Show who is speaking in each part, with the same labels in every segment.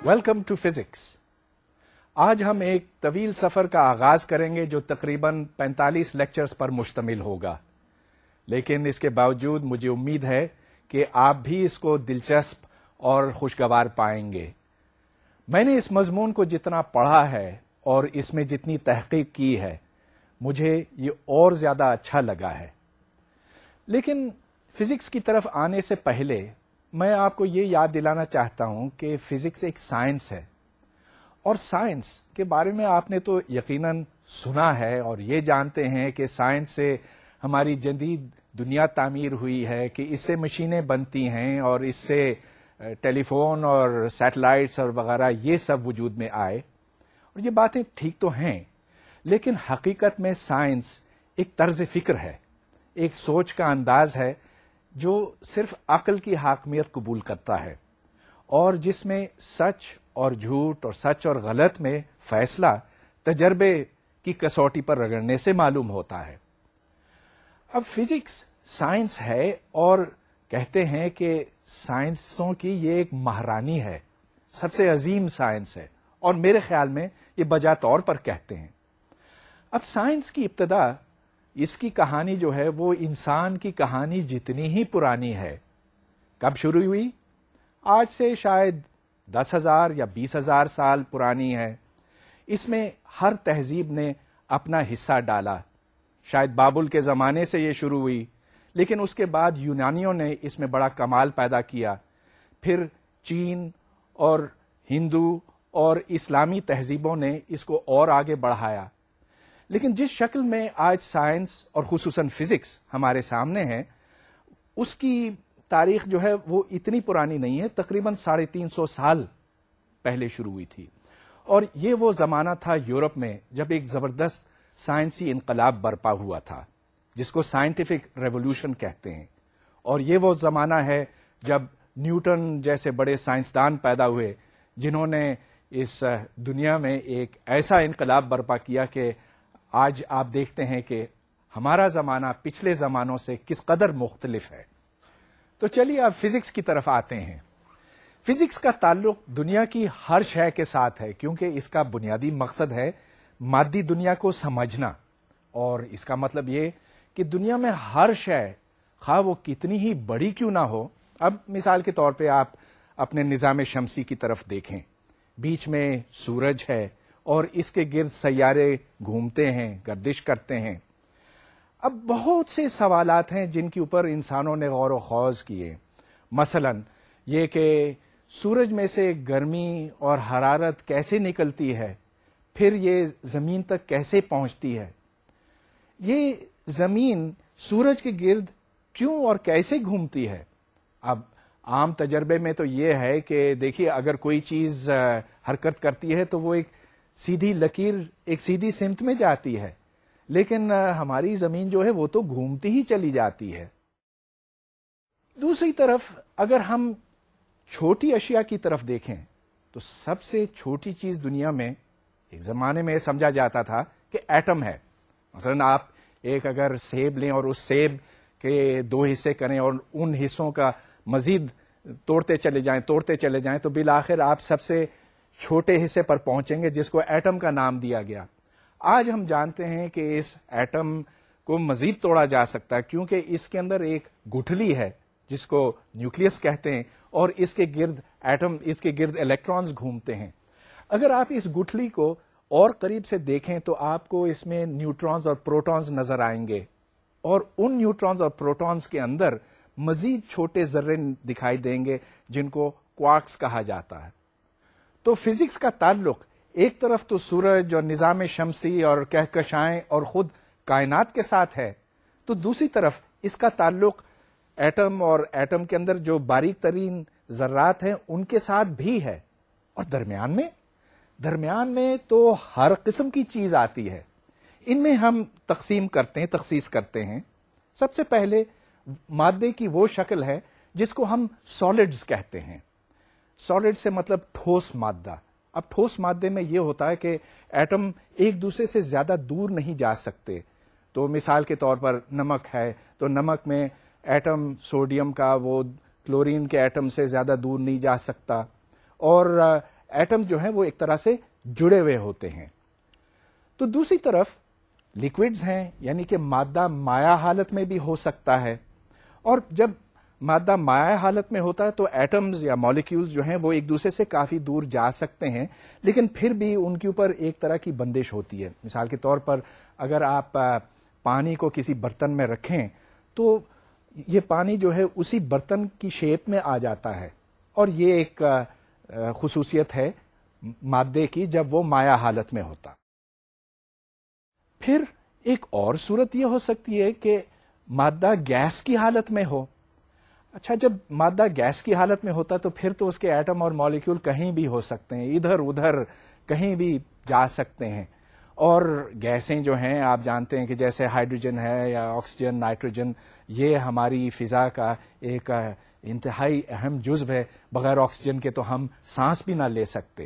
Speaker 1: Welcome to physics. آج ہم ایک طویل سفر کا آغاز کریں گے جو تقریباً 45 لیکچرز پر مشتمل ہوگا، لیکن اس کے باوجود مجھے امید ہے کہ آپ بھی اس کو دلچسپ اور خوشگوار پائیں گے. میں نے اس مضمون کو جتنا پڑھا ہے اور اس میں جتنی تحقیق کی ہے مجھے یہ اور زیادہ اچھا لگا ہے. لیکن فزکس کی طرف آنے سے پہلے میں آپ کو یہ یاد دلانا چاہتا ہوں کہ فزکس ایک سائنس ہے، اور سائنس کے بارے میں آپ نے تو یقیناً سنا ہے اور یہ جانتے ہیں کہ سائنس سے ہماری جدید دنیا تعمیر ہوئی ہے، کہ اس سے مشینیں بنتی ہیں اور اس سے ٹیلی فون اور سیٹلائٹس اور وغیرہ یہ سب وجود میں آئے، اور یہ باتیں ٹھیک تو ہیں، لیکن حقیقت میں سائنس ایک طرز فکر ہے، ایک سوچ کا انداز ہے جو صرف عقل کی حاکمیت قبول کرتا ہے، اور جس میں سچ اور جھوٹ اور سچ اور غلط میں فیصلہ تجربے کی کسوٹی پر رگڑنے سے معلوم ہوتا ہے. اب فزکس سائنس ہے، اور کہتے ہیں کہ سائنسوں کی یہ ایک مہارانی ہے، سب سے عظیم سائنس ہے، اور میرے خیال میں یہ بجا طور پر کہتے ہیں. اب سائنس کی ابتدا، اس کی کہانی جو ہے وہ انسان کی کہانی جتنی ہی پرانی ہے. کب شروع ہوئی؟ آج سے شاید 10,000 یا 20,000 سال پرانی ہے. اس میں ہر تہذیب نے اپنا حصہ ڈالا. شاید بابل کے زمانے سے یہ شروع ہوئی، لیکن اس کے بعد یونانیوں نے اس میں بڑا کمال پیدا کیا. پھر چین اور ہندو اور اسلامی تہذیبوں نے اس کو اور آگے بڑھایا. لیکن جس شکل میں آج سائنس اور خصوصاً فزکس ہمارے سامنے ہے، اس کی تاریخ جو ہے وہ اتنی پرانی نہیں ہے، تقریباً 350 سال پہلے شروع ہوئی تھی. اور یہ وہ زمانہ تھا یورپ میں جب ایک زبردست سائنسی انقلاب برپا ہوا تھا، جس کو سائنٹیفک ریولوشن کہتے ہیں. اور یہ وہ زمانہ ہے جب نیوٹن جیسے بڑے سائنسدان پیدا ہوئے، جنہوں نے اس دنیا میں ایک ایسا انقلاب برپا کیا کہ آج آپ دیکھتے ہیں کہ ہمارا زمانہ پچھلے زمانوں سے کس قدر مختلف ہے. تو چلیے اب فزکس کی طرف آتے ہیں. فزکس کا تعلق دنیا کی ہر شے کے ساتھ ہے، کیونکہ اس کا بنیادی مقصد ہے مادی دنیا کو سمجھنا. اور اس کا مطلب یہ کہ دنیا میں ہر شے، خواہ وہ کتنی ہی بڑی کیوں نہ ہو. اب مثال کے طور پہ آپ اپنے نظام شمسی کی طرف دیکھیں، بیچ میں سورج ہے اور اس کے گرد سیارے گھومتے ہیں، گردش کرتے ہیں. اب بہت سے سوالات ہیں جن کے اوپر انسانوں نے غور و خوض کیے. مثلا یہ کہ سورج میں سے گرمی اور حرارت کیسے نکلتی ہے، پھر یہ زمین تک کیسے پہنچتی ہے، یہ زمین سورج کے گرد کیوں اور کیسے گھومتی ہے. اب عام تجربے میں تو یہ ہے کہ دیکھیے، اگر کوئی چیز حرکت کرتی ہے تو وہ ایک سیدھی لکیر، ایک سیدھی سمت میں جاتی ہے، لیکن ہماری زمین جو ہے وہ تو گھومتی ہی چلی جاتی ہے. دوسری طرف اگر ہم چھوٹی اشیاء کی طرف دیکھیں تو سب سے چھوٹی چیز دنیا میں ایک زمانے میں سمجھا جاتا تھا کہ ایٹم ہے. مثلا آپ ایک اگر سیب لیں اور اس سیب کے 2 حصے کریں اور ان حصوں کا مزید توڑتے چلے جائیں تو بالآخر آپ سب سے چھوٹے حصے پر پہنچیں گے، جس کو ایٹم کا نام دیا گیا. آج ہم جانتے ہیں کہ اس ایٹم کو مزید توڑا جا سکتا ہے، کیونکہ اس کے اندر ایک گٹھلی ہے جس کو نیوکلیس کہتے ہیں، اور اس کے گرد الیکٹرانز گھومتے ہیں. اگر آپ اس گٹھلی کو اور قریب سے دیکھیں تو آپ کو اس میں نیوٹرونز اور پروٹونز نظر آئیں گے، اور ان نیوٹرونز اور پروٹونز کے اندر مزید چھوٹے ذرے دکھائی دیں گے جن کو کوارکس کہا جاتا ہے. تو فزکس کا تعلق ایک طرف تو سورج اور نظام شمسی اور کہکشائیں اور خود کائنات کے ساتھ ہے، تو دوسری طرف اس کا تعلق ایٹم اور ایٹم کے اندر جو باریک ترین ذرات ہیں ان کے ساتھ بھی ہے. اور درمیان میں تو ہر قسم کی چیز آتی ہے. ان میں ہم تخصیص کرتے ہیں. سب سے پہلے مادے کی وہ شکل ہے جس کو ہم سالڈز کہتے ہیں. سالڈ سے مطلب ٹھوس مادہ. اب ٹھوس مادے میں یہ ہوتا ہے کہ ایٹم ایک دوسرے سے زیادہ دور نہیں جا سکتے. تو مثال کے طور پر نمک ہے، تو نمک میں ایٹم سوڈیم کا وہ کلورین کے ایٹم سے زیادہ دور نہیں جا سکتا. اور ایٹم جو ہیں وہ ایک طرح سے جڑے ہوئے ہوتے ہیں. تو دوسری طرف لکوڈز ہیں, یعنی کہ مادہ مائع حالت میں بھی ہو سکتا ہے, اور جب مادہ مائع حالت میں ہوتا ہے تو ایٹمز یا مالیکیولز جو ہیں وہ ایک دوسرے سے کافی دور جا سکتے ہیں, لیکن پھر بھی ان کے اوپر ایک طرح کی بندش ہوتی ہے. مثال کے طور پر اگر آپ پانی کو کسی برتن میں رکھیں تو یہ پانی جو ہے اسی برتن کی شیپ میں آ جاتا ہے, اور یہ ایک خصوصیت ہے مادے کی جب وہ مائع حالت میں ہوتا. پھر ایک اور صورت یہ ہو سکتی ہے کہ مادہ گیس کی حالت میں ہو. اچھا, جب مادہ گیس کی حالت میں ہوتا تو پھر تو اس کے ایٹم اور مالیکیول کہیں بھی ہو سکتے ہیں, ادھر ادھر کہیں بھی جا سکتے ہیں. اور گیسیں جو ہیں آپ جانتے ہیں کہ جیسے ہائیڈروجن ہے یا آکسیجن, نائٹروجن, یہ ہماری فضا کا ایک انتہائی اہم جزو ہے. بغیر آکسیجن کے تو ہم سانس بھی نہ لے سکتے.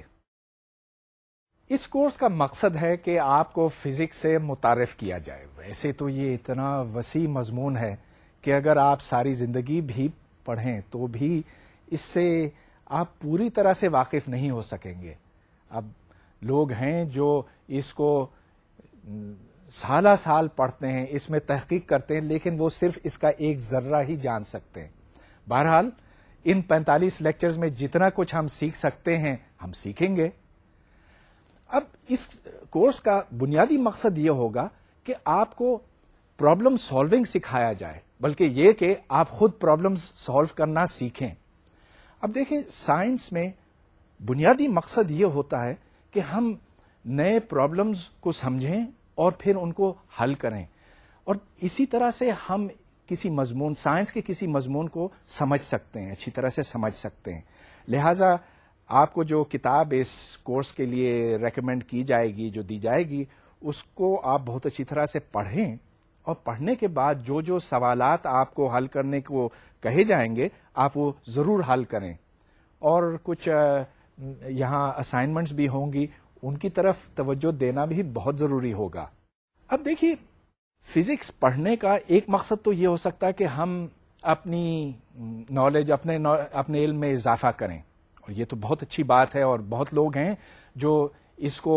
Speaker 1: اس کورس کا مقصد ہے کہ آپ کو فزکس سے متعارف کیا جائے. ویسے تو یہ اتنا وسیع مضمون ہے کہ اگر آپ ساری زندگی بھی پڑھیں تو بھی اس سے آپ پوری طرح سے واقف نہیں ہو سکیں گے. اب لوگ ہیں جو اس کو سالہ سال پڑھتے ہیں, اس میں تحقیق کرتے ہیں, لیکن وہ صرف اس کا ایک ذرہ ہی جان سکتے ہیں. بہرحال ان 45 لیکچرز میں جتنا کچھ ہم سیکھ سکتے ہیں ہم سیکھیں گے. اب اس کورس کا بنیادی مقصد یہ ہوگا کہ آپ کو پرابلم سالونگ سکھایا جائے, بلکہ یہ کہ آپ خود پرابلم سالو کرنا سیکھیں. اب دیکھیں, سائنس میں بنیادی مقصد یہ ہوتا ہے کہ ہم نئے پرابلمز کو سمجھیں اور پھر ان کو حل کریں, اور اسی طرح سے ہم کسی مضمون, سائنس کے کسی مضمون کو سمجھ سکتے ہیں, اچھی طرح سے سمجھ سکتے ہیں. لہذا آپ کو جو کتاب اس کورس کے لیے ریکمینڈ کی جائے گی, جو دی جائے گی, اس کو آپ بہت اچھی طرح سے پڑھیں, اور پڑھنے کے بعد جو جو سوالات آپ کو حل کرنے کو کہے جائیں گے آپ وہ ضرور حل کریں. اور کچھ یہاں اسائنمنٹس بھی ہوں گی, ان کی طرف توجہ دینا بھی بہت ضروری ہوگا. اب دیکھیے, فزکس پڑھنے کا ایک مقصد تو یہ ہو سکتا ہے کہ ہم اپنی نالج, اپنے علم میں اضافہ کریں, اور یہ تو بہت اچھی بات ہے, اور بہت لوگ ہیں جو اس کو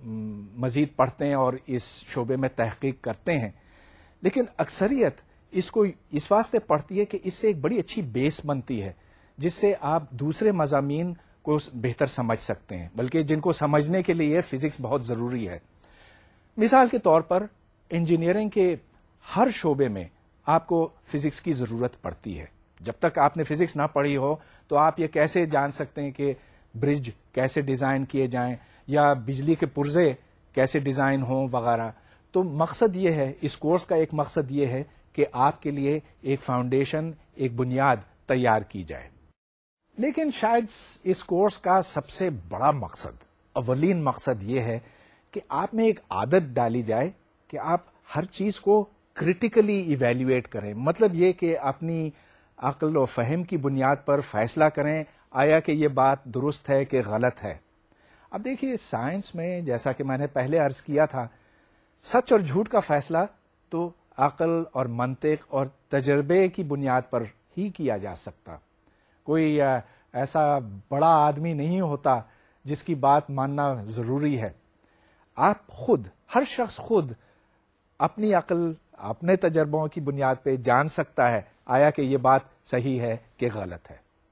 Speaker 1: مزید پڑھتے ہیں اور اس شعبے میں تحقیق کرتے ہیں. لیکن اکثریت اس کو اس واسطے پڑھتی ہے کہ اس سے ایک بڑی اچھی بیس بنتی ہے, جس سے آپ دوسرے مضامین کو بہتر سمجھ سکتے ہیں, بلکہ جن کو سمجھنے کے لیے فزکس بہت ضروری ہے. مثال کے طور پر انجینئرنگ کے ہر شعبے میں آپ کو فزکس کی ضرورت پڑتی ہے. جب تک آپ نے فزکس نہ پڑھی ہو تو آپ یہ کیسے جان سکتے ہیں کہ برج کیسے ڈیزائن کیے جائیں یا بجلی کے پرزے کیسے ڈیزائن ہوں وغیرہ. تو مقصد یہ ہے, اس کورس کا ایک مقصد یہ ہے کہ آپ کے لیے ایک فاؤنڈیشن, ایک بنیاد تیار کی جائے. لیکن شاید اس کورس کا سب سے بڑا مقصد, اولین مقصد یہ ہے کہ آپ میں ایک عادت ڈالی جائے کہ آپ ہر چیز کو کریٹیکلی ایویلیویٹ کریں. مطلب یہ کہ اپنی عقل و فہم کی بنیاد پر فیصلہ کریں آیا کہ یہ بات درست ہے کہ غلط ہے. اب دیکھیے, سائنس میں جیسا کہ میں نے پہلے عرض کیا تھا, سچ اور جھوٹ کا فیصلہ تو عقل اور منطق اور تجربے کی بنیاد پر ہی کیا جا سکتا. کوئی ایسا بڑا آدمی نہیں ہوتا جس کی بات ماننا ضروری ہے. آپ خود, ہر شخص خود اپنی عقل, اپنے تجربوں کی بنیاد پہ جان سکتا ہے آیا کہ یہ بات صحیح ہے کہ غلط ہے.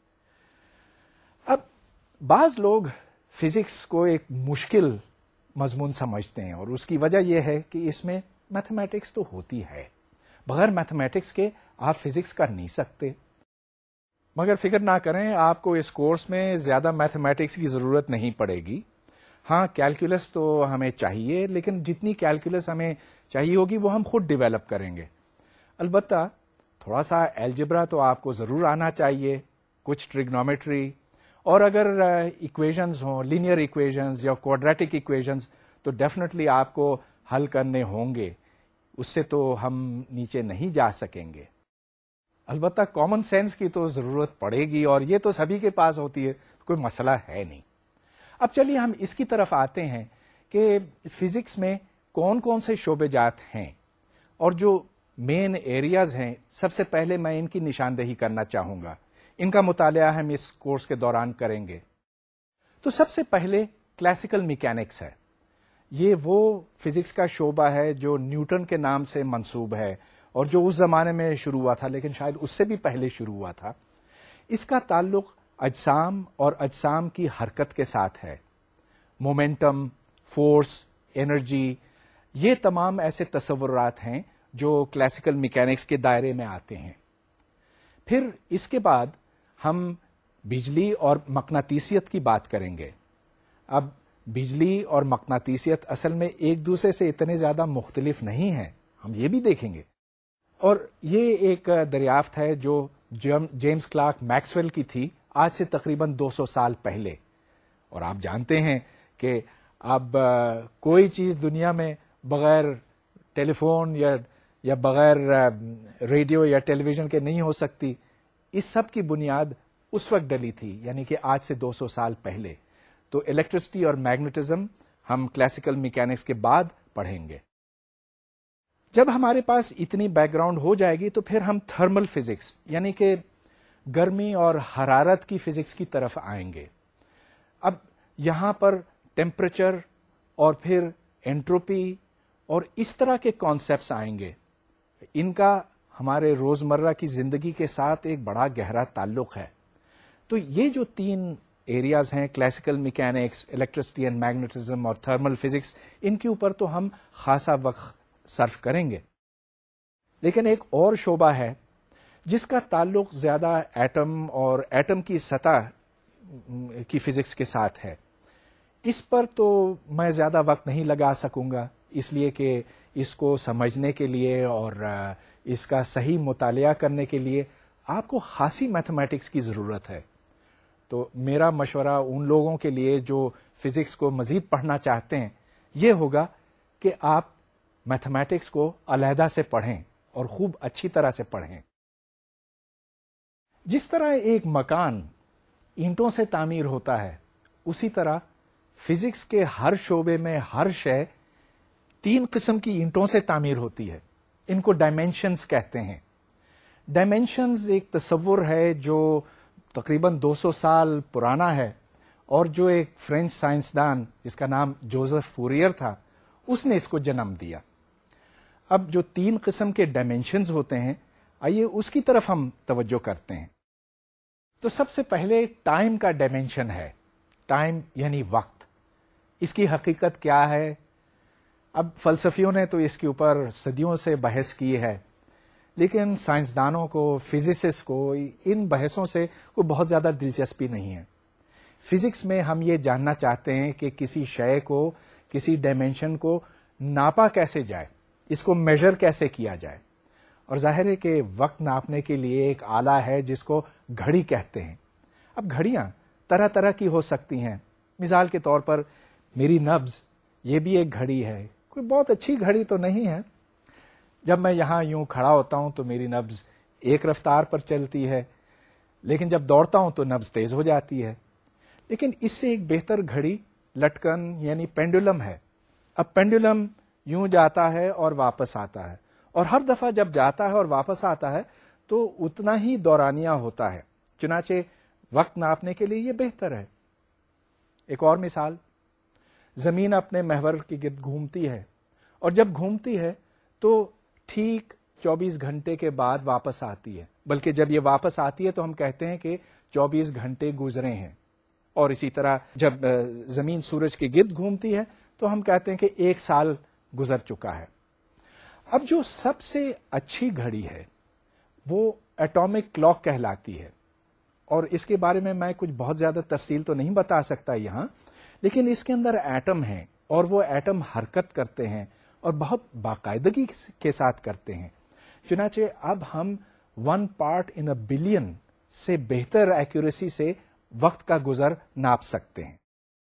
Speaker 1: اب بعض لوگ فزکس کو ایک مشکل مضمون سمجھتے ہیں, اور اس کی وجہ یہ ہے کہ اس میں میتھمیٹکس تو ہوتی ہے, بغیر میتھمیٹکس کے آپ فزکس کر نہیں سکتے. مگر فکر نہ کریں, آپ کو اس کورس میں زیادہ میتھمیٹکس کی ضرورت نہیں پڑے گی. ہاں, کیلکولس تو ہمیں چاہیے, لیکن جتنی کیلکولس ہمیں چاہیے ہوگی وہ ہم خود ڈیولپ کریں گے. البتہ تھوڑا سا الجبرا تو آپ کو ضرور آنا چاہیے, کچھ ٹریگنومیٹری, اور اگر ایکویشنز ہوں, لینئر ایکویشنز یا کوڈریٹک ایکویشنز, تو ڈیفینیٹلی آپ کو حل کرنے ہوں گے. اس سے تو ہم نیچے نہیں جا سکیں گے. البتہ کامن سینس کی تو ضرورت پڑے گی, اور یہ تو سبھی کے پاس ہوتی ہے, کوئی مسئلہ ہے نہیں. اب چلیے ہم اس کی طرف آتے ہیں کہ فزکس میں کون کون سے شعبے جات ہیں, اور جو مین ایریاز ہیں. سب سے پہلے میں ان کی نشاندہی کرنا چاہوں گا, ان کا مطالعہ ہم اس کورس کے دوران کریں گے. تو سب سے پہلے کلاسیکل میکینکس ہے. یہ وہ فزکس کا شعبہ ہے جو نیوٹن کے نام سے منسوب ہے اور جو اس زمانے میں شروع ہوا تھا، لیکن شاید اس سے بھی پہلے شروع ہوا تھا. اس کا تعلق اجسام اور اجسام کی حرکت کے ساتھ ہے. مومنٹم، فورس، انرجی، یہ تمام ایسے تصورات ہیں جو کلاسیکل میکینکس کے دائرے میں آتے ہیں. پھر اس کے بعد ہم بجلی اور مقناطیسیت کی بات کریں گے. اب بجلی اور مقناطیسیت اصل میں ایک دوسرے سے اتنے زیادہ مختلف نہیں ہیں، ہم یہ بھی دیکھیں گے. اور یہ ایک دریافت ہے جو جیمز کلارک میکسویل کی تھی آج سے تقریباً 200 سال پہلے. اور آپ جانتے ہیں کہ اب کوئی چیز دنیا میں بغیر ٹیلی فون یا بغیر ریڈیو یا ٹیلی ویژن کے نہیں ہو سکتی. اس سب کی بنیاد اس وقت ڈلی تھی، یعنی کہ آج سے 200 سال پہلے. تو الیکٹرسٹی اور میگنیٹزم ہم کلاسیکل میکینکس کے بعد پڑھیں گے. جب ہمارے پاس اتنی بیک گراؤنڈ ہو جائے گی تو پھر ہم تھرمل فزکس یعنی کہ گرمی اور حرارت کی فزکس کی طرف آئیں گے. اب یہاں پر ٹیمپریچر اور پھر انٹروپی اور اس طرح کے کانسیپٹس آئیں گے. ان کا ہمارے روزمرہ کی زندگی کے ساتھ ایک بڑا گہرا تعلق ہے. تو یہ جو 3 ایریاز ہیں، classical mechanics, electricity and magnetism اور تھرمل فزکس، ان کے اوپر تو ہم خاصا وقت صرف کریں گے. لیکن ایک اور شعبہ ہے جس کا تعلق زیادہ ایٹم اور ایٹم کی سطح کی فزکس کے ساتھ ہے. اس پر تو میں زیادہ وقت نہیں لگا سکوں گا، اس لیے کہ اس کو سمجھنے کے لیے اور اس کا صحیح مطالعہ کرنے کے لیے آپ کو خاصی میتھمیٹکس کی ضرورت ہے. تو میرا مشورہ ان لوگوں کے لیے جو فزکس کو مزید پڑھنا چاہتے ہیں یہ ہوگا کہ آپ میتھمیٹکس کو علیحدہ سے پڑھیں اور خوب اچھی طرح سے پڑھیں. جس طرح ایک مکان اینٹوں سے تعمیر ہوتا ہے، اسی طرح فزکس کے ہر شعبے میں ہر شے 3 قسم کی اینٹوں سے تعمیر ہوتی ہے. ان کو ڈائمینشنز کہتے ہیں. ڈائمینشنز ایک تصور ہے جو تقریباً 200 سال پرانا ہے اور جو ایک فرینچ سائنسدان جس کا نام جوزف فوریر تھا اس نے اس کو جنم دیا. اب جو 3 قسم کے ڈائمینشنز ہوتے ہیں، آئیے اس کی طرف ہم توجہ کرتے ہیں. تو سب سے پہلے ٹائم کا ڈائمینشن ہے. ٹائم یعنی وقت. اس کی حقیقت کیا ہے؟ اب فلسفیوں نے تو اس کے اوپر صدیوں سے بحث کی ہے، لیکن سائنسدانوں کو، فزسسٹ کو ان بحثوں سے کوئی بہت زیادہ دلچسپی نہیں ہے. فزکس میں ہم یہ جاننا چاہتے ہیں کہ کسی شے کو، کسی ڈائمینشن کو ناپا کیسے جائے، اس کو میجر کیسے کیا جائے. اور ظاہر ہے کہ وقت ناپنے کے لیے ایک آلہ ہے جس کو گھڑی کہتے ہیں. اب گھڑیاں طرح طرح کی ہو سکتی ہیں. مثال کے طور پر میری نبض یہ بھی ایک گھڑی ہے. کوئی بہت اچھی گھڑی تو نہیں ہے. جب میں یہاں یوں کھڑا ہوتا ہوں تو میری نبض ایک رفتار پر چلتی ہے، لیکن جب دوڑتا ہوں تو نبض تیز ہو جاتی ہے. لیکن اس سے ایک بہتر گھڑی لٹکن یعنی پینڈولم ہے. اب پینڈولم یوں جاتا ہے اور واپس آتا ہے، اور ہر دفعہ جب جاتا ہے اور واپس آتا ہے تو اتنا ہی دورانیہ ہوتا ہے. چنانچہ وقت ناپنے کے لیے یہ بہتر ہے. ایک اور مثال، زمین اپنے محور کے گرد گھومتی ہے، اور جب گھومتی ہے تو ٹھیک 24 گھنٹے کے بعد واپس آتی ہے. بلکہ جب یہ واپس آتی ہے تو ہم کہتے ہیں کہ 24 گھنٹے گزرے ہیں. اور اسی طرح جب زمین سورج کے گرد گھومتی ہے تو ہم کہتے ہیں کہ 1 سال گزر چکا ہے. اب جو سب سے اچھی گھڑی ہے وہ ایٹامک کلاک کہلاتی ہے، اور اس کے بارے میں کچھ بہت زیادہ تفصیل تو نہیں بتا سکتا یہاں، لیکن اس کے اندر ایٹم ہیں اور وہ ایٹم حرکت کرتے ہیں اور بہت باقاعدگی کے ساتھ کرتے ہیں. چنانچہ اب ہم 1 پارٹ ان اے بلین سے بہتر ایکوریسی سے وقت کا گزر ناپ سکتے ہیں.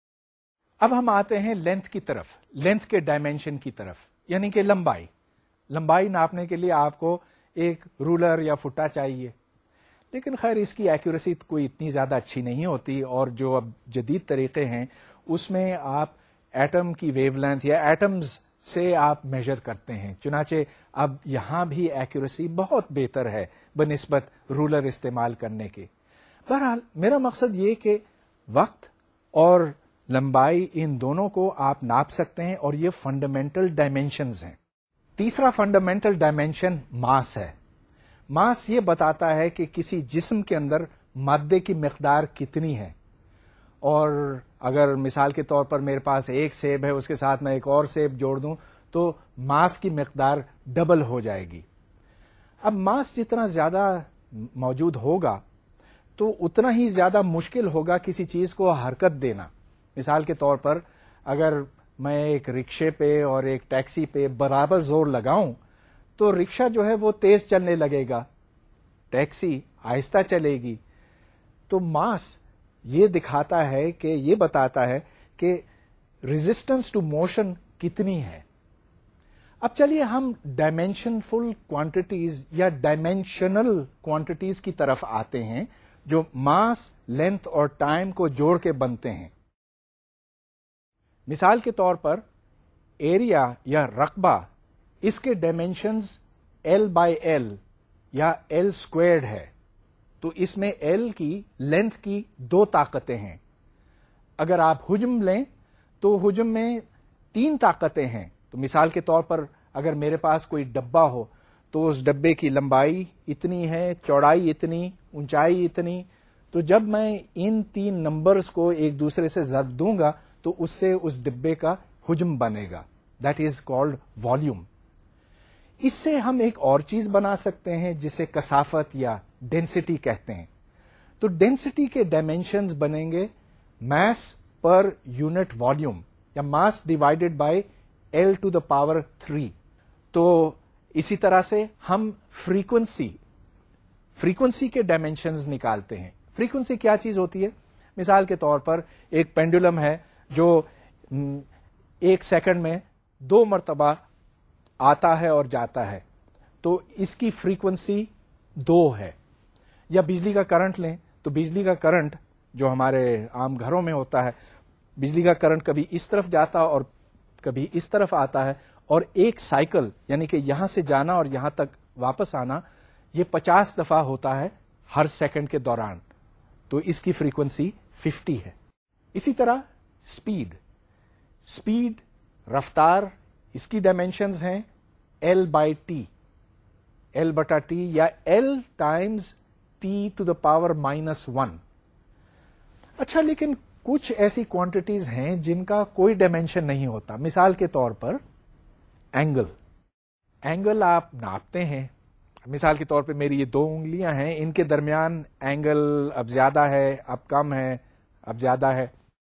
Speaker 1: اب ہم آتے ہیں لینتھ کی طرف، لینتھ کے ڈائمینشن کی طرف، یعنی کہ لمبائی. لمبائی ناپنے کے لیے آپ کو ایک رولر یا فٹا چاہیے، لیکن خیر اس کی ایکوریسی کوئی اتنی زیادہ اچھی نہیں ہوتی، اور جو اب جدید طریقے ہیں اس میں آپ ایٹم کی ویو لینتھ یا ایٹمز سے آپ میجر کرتے ہیں. چنانچہ اب یہاں بھی ایکوریسی بہت بہتر ہے بنسبت رولر استعمال کرنے کے. بہرحال میرا مقصد یہ کہ وقت اور لمبائی ان دونوں کو آپ ناپ سکتے ہیں، اور یہ فنڈامنٹل ڈائمینشنز ہیں. تیسرا فنڈامنٹل ڈائمینشن ماس ہے. ماس یہ بتاتا ہے کہ کسی جسم کے اندر مادے کی مقدار کتنی ہے. اور اگر مثال کے طور پر میرے پاس ایک سیب ہے، اس کے ساتھ میں ایک اور سیب جوڑ دوں تو ماس کی مقدار ڈبل ہو جائے گی. اب ماس جتنا زیادہ موجود ہوگا تو اتنا ہی زیادہ مشکل ہوگا کسی چیز کو حرکت دینا. مثال کے طور پر اگر میں ایک رکشے پہ اور ایک ٹیکسی پہ برابر زور لگاؤں تو رکشہ جو ہے وہ تیز چلنے لگے گا، ٹیکسی آہستہ چلے گی. تو ماس یہ دکھاتا ہے کہ یہ بتاتا ہے کہ ریزسٹنس ٹو موشن کتنی ہے. اب چلیے ہم ڈائمینشن فل کوانٹیٹیز یا ڈائمینشنل کوانٹیٹیز کی طرف آتے ہیں جو ماس، لینتھ اور ٹائم کو جوڑ کے بنتے ہیں. مثال کے طور پر ایریا یا رقبہ، اس کے ڈائمینشنز L/L یا L اسکوائرڈ ہے. تو اس میں L کی لینتھ کی 2 طاقتیں ہیں. اگر آپ حجم لیں تو حجم میں 3 طاقتیں ہیں. تو مثال کے طور پر اگر میرے پاس کوئی ڈبہ ہو تو اس ڈبے کی لمبائی اتنی ہے، چوڑائی اتنی، اونچائی اتنی. تو جب میں ان 3 نمبرز کو ایک دوسرے سے ضرب دوں گا تو اس سے اس ڈبے کا حجم بنے گا. That is called volume. اس سے ہم ایک اور چیز بنا سکتے ہیں جسے کثافت یا ڈینسٹی کہتے ہیں. تو ڈینسٹی کے ڈائمینشنز بنیں گے ماس پر یونٹ والیوم یا mass divided by L to the power 3. تو اسی طرح سے ہم فریکوینسی کے ڈائمینشنز نکالتے ہیں. فریکوینسی کیا چیز ہوتی ہے؟ مثال کے طور پر ایک پینڈولم ہے جو 1 سیکنڈ میں 2 مرتبہ آتا ہے اور جاتا ہے، تو اس کی فریکوینسی 2 ہے. یا بجلی کا کرنٹ لیں تو بجلی کا کرنٹ جو ہمارے عام گھروں میں ہوتا ہے، بجلی کا کرنٹ کبھی اس طرف جاتا اور کبھی اس طرف آتا ہے، اور ایک سائیکل یعنی کہ یہاں سے جانا اور یہاں تک واپس آنا یہ 50 دفعہ ہوتا ہے ہر سیکنڈ کے دوران. تو اس کی فریکوینسی 50 ہے. اسی طرح اسپیڈ رفتار، اس کی ڈائمینشنز ہیں L/T، L/T یا L times T to the power -1. اچھا، لیکن کچھ ایسی کوانٹیٹیز ہیں جن کا کوئی ڈائمینشن نہیں ہوتا. مثال کے طور پر اینگل آپ ناپتے ہیں. مثال کے طور پہ میری یہ 2 انگلیاں ہیں، ان کے درمیان اینگل اب زیادہ ہے، اب کم ہے، اب زیادہ ہے.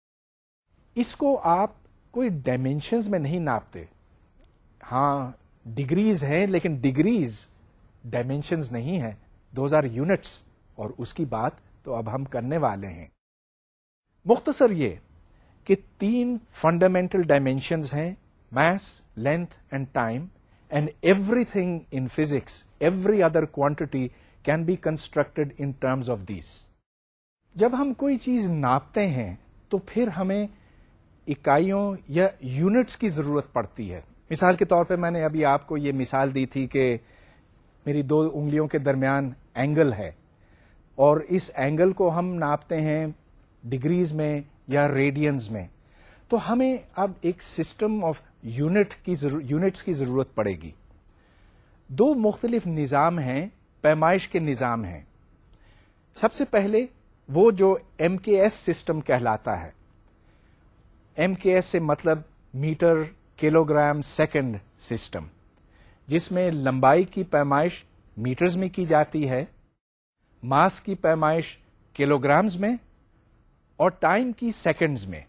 Speaker 1: اس کو آپ کوئی ڈائمینشنز میں نہیں ناپتے. ہاں ڈگریز ہیں، لیکن ڈگریز ڈائمینشنز نہیں ہیں. Those are units. اور اس کی بات تو اب ہم کرنے والے ہیں. مختصر یہ کہ 3 فنڈامنٹل ڈائمینشنز ہیں: mass, length and time, and everything in physics, every other quantity can be constructed in terms of these. جب ہم کوئی چیز ناپتے ہیں تو پھر ہمیں اکائیوں یا یونٹس کی ضرورت پڑتی ہے. مثال کے طور پہ میں نے ابھی آپ کو یہ مثال دی تھی کہ میری 2 انگلیوں کے درمیان اینگل ہے، اور اس اینگل کو ہم ناپتے ہیں ڈگریز میں یا ریڈینز میں. تو ہمیں اب ایک سسٹم آف یونٹس کی ضرورت پڑے گی. 2 مختلف نظام ہیں، پیمائش کے نظام ہیں. سب سے پہلے وہ جو MKS سسٹم کہلاتا ہے. MKS سے مطلب metre kilogram second system, جس میں لمبائی کی پیمائش میٹرز میں کی جاتی ہے، ماس کی پیمائش کلو گرامز میں، اور ٹائم کی سیکنڈز میں.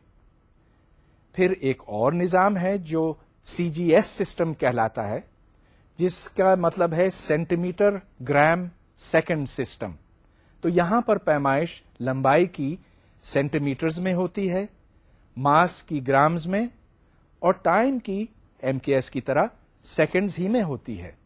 Speaker 1: پھر ایک اور نظام ہے جو CGS سسٹم کہلاتا ہے، جس کا مطلب ہے centimetre gram second system. تو یہاں پر پیمائش لمبائی کی سینٹی میٹرز میں ہوتی ہے، ماس کی گرامز میں، اور ٹائم کی MKS کی طرح سیکنڈز ہی میں ہوتی ہے.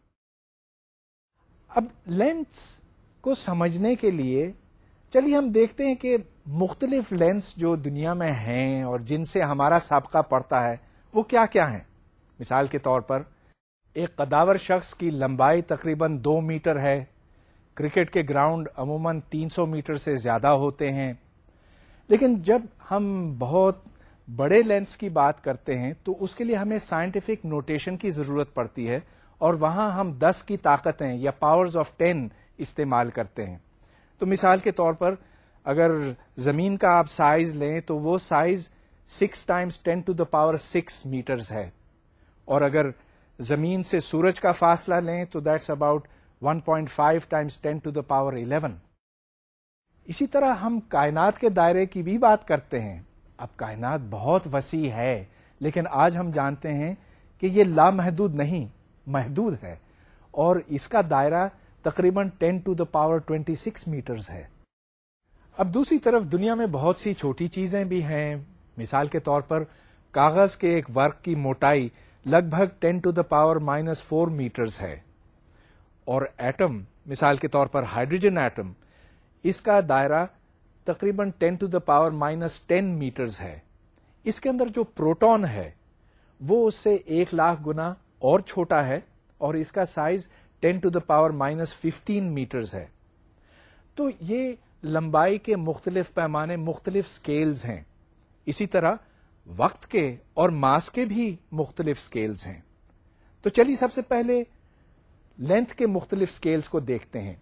Speaker 1: اب لینتھس کو سمجھنے کے لیے چلیے ہم دیکھتے ہیں کہ مختلف لینس جو دنیا میں ہیں اور جن سے ہمارا سابقہ پڑتا ہے وہ کیا کیا ہیں. مثال کے طور پر ایک قداور شخص کی لمبائی تقریباً 2 میٹر ہے. کرکٹ کے گراؤنڈ عموماً 300 میٹر سے زیادہ ہوتے ہیں. لیکن جب ہم بہت بڑے لینس کی بات کرتے ہیں تو اس کے لیے ہمیں سائنٹیفک نوٹیشن کی ضرورت پڑتی ہے، اور وہاں ہم 10 کی طاقتیں یا پاورز آف 10 استعمال کرتے ہیں. تو مثال کے طور پر اگر زمین کا آپ سائز لیں تو وہ size 6 times 10 to the power 6 metres ہے، اور اگر زمین سے سورج کا فاصلہ لیں تو that's about 1.5 times 10 to the power 11. اسی طرح ہم کائنات کے دائرے کی بھی بات کرتے ہیں. اب کائنات بہت وسیع ہے، لیکن آج ہم جانتے ہیں کہ یہ لامحدود نہیں، محدود ہے، اور اس کا دائرہ تقریباً 10 ٹو دا پاور 26 میٹرز ہے. اب دوسری طرف دنیا میں بہت سی چھوٹی چیزیں بھی ہیں. مثال کے طور پر کاغذ کے ایک ورق کی موٹائی لگ بھگ 10 ٹو دا پاور -4 میٹرز ہے، اور ایٹم مثال کے طور پر ہائیڈروجن ایٹم، اس کا دائرہ تقریباً 10 ٹو دا پاور -10 میٹرز ہے. اس کے اندر جو پروٹون ہے وہ اس سے 1,00,000 گنا اور چھوٹا ہے، اور اس کا size 10 to the power -15 metres ہے. تو یہ لمبائی کے مختلف پیمانے، مختلف سکیلز ہیں. اسی طرح وقت کے اور ماس کے بھی مختلف سکیلز ہیں. تو چلیے سب سے پہلے لینتھ کے مختلف سکیلز کو دیکھتے ہیں.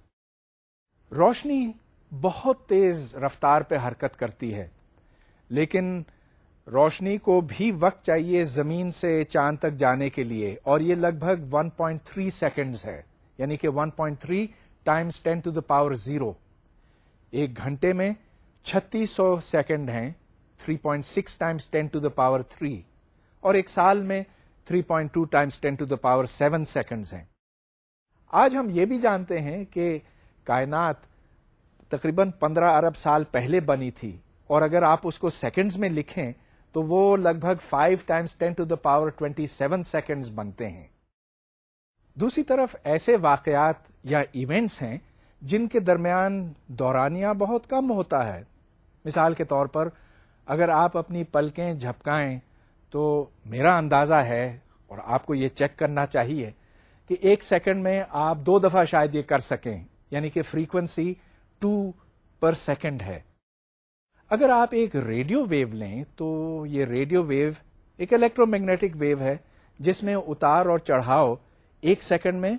Speaker 1: روشنی بہت تیز رفتار پہ حرکت کرتی ہے، لیکن روشنی کو بھی وقت چاہیے زمین سے چاند تک جانے کے لیے، اور یہ لگ بھگ 1.3 سیکنڈز ہے، یعنی کہ 1.3 ٹائمز 10 ٹو دا پاور 0. ایک گھنٹے میں 3600 سیکنڈ ہیں، 3.6 ٹائمز 10 ٹو دا پاور 3، اور ایک سال میں 3.2 times 10 to the power 7 seconds ہیں. آج ہم یہ بھی جانتے ہیں کہ کائنات تقریباً 15 ارب سال پہلے بنی تھی، اور اگر آپ اس کو سیکنڈز میں لکھیں تو وہ لگ بھگ 5 times 10 to the power 27 seconds بنتے ہیں. دوسری طرف ایسے واقعات یا ایونٹس ہیں جن کے درمیان دورانیہ بہت کم ہوتا ہے. مثال کے طور پر اگر آپ اپنی پلکیں جھپکائیں تو میرا اندازہ ہے، اور آپ کو یہ چیک کرنا چاہیے، کہ 1 سیکنڈ میں آپ 2 دفعہ شاید یہ کر سکیں، یعنی کہ فریکوینسی 2 پر سیکنڈ ہے. اگر آپ ایک ریڈیو ویو لیں تو یہ ریڈیو ویو ایک الیکٹرو میگنیٹک ویو ہے جس میں اتار اور چڑھاؤ 1 سیکنڈ میں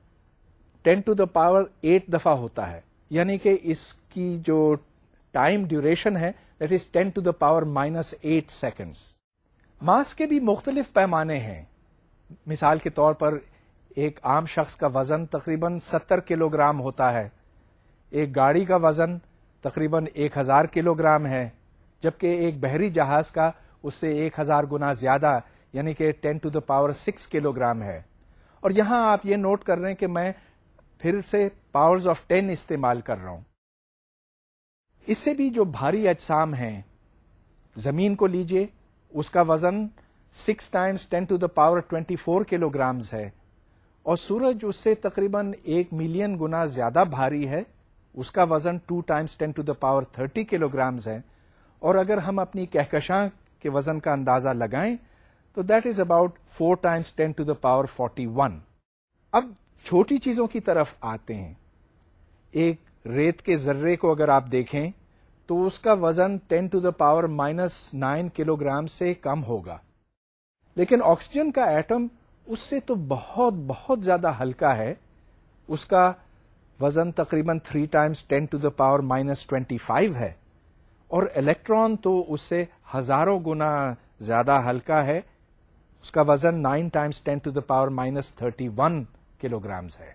Speaker 1: 10 ٹو دا پاور 8 دفعہ ہوتا ہے، یعنی کہ اس کی جو ٹائم ڈیوریشن ہے that is 10 to the power -8 seconds. Mass کے بھی مختلف پیمانے ہیں. مثال کے طور پر ایک عام شخص کا وزن تقریباً 70 کلو گرام ہوتا ہے، ایک گاڑی کا وزن تقریباً 1000 کلو گرام ہے، جبکہ ایک بحری جہاز کا اس سے 1000 گنا زیادہ، یعنی کہ 10 to the power 6 kilogram ہے. اور یہاں آپ یہ نوٹ کر رہے ہیں کہ میں پھر سے پاورز آف 10 استعمال کر رہا ہوں. اس سے بھی جو بھاری اجسام ہیں، زمین کو لیجئے، اس کا وزن 6 times 10 to the power 24 kilograms ہے، اور سورج اس سے تقریباً 1 ملین گنا زیادہ بھاری ہے، اس کا وزن 2 times 10 to the power 30 kilograms ہے. اور اگر ہم اپنی کہکشاں کے وزن کا اندازہ لگائیں تو that is about 4 times 10 to the power 41. اب چھوٹی چیزوں کی طرف آتے ہیں. ایک ریت کے ذرے کو اگر آپ دیکھیں تو اس کا وزن 10 to the power -9 kilogram سے کم ہوگا، لیکن آکسیجن کا ایٹم اس سے تو بہت بہت زیادہ ہلکا ہے. اس کا وزن تقریباً 3 ٹائمز 10 ٹو دا پاور -25 ہے، اور الیکٹران تو اس سے ہزاروں گنا زیادہ ہلکا ہے. اس کا وزن 9 times 10 to the power -31 kilograms ہے.